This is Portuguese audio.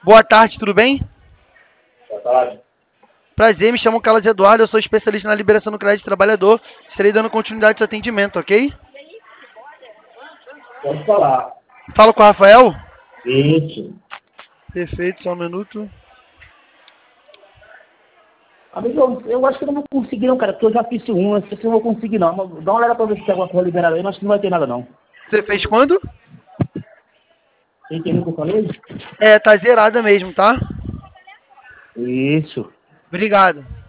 Boa tarde, tudo bem? Boa tarde. Prazer, me chamo Carlos Eduardo, eu sou especialista na liberação do crédito trabalhador. Estarei dando continuidade ao seu atendimento, ok? Pode falar. Falo com o Rafael? Isso. Perfeito, só um minuto. Amigo, eu acho que eu não vou conseguir não, cara, porque eu já fiz um, eu não vou conseguir não. Dá uma olhada pra ver se tem alguma coisa liberada aí, mas acho que não vai ter nada não. Você fez quando? Você entendeu o que eu falei? Tá zerada mesmo, tá? Isso. Obrigado.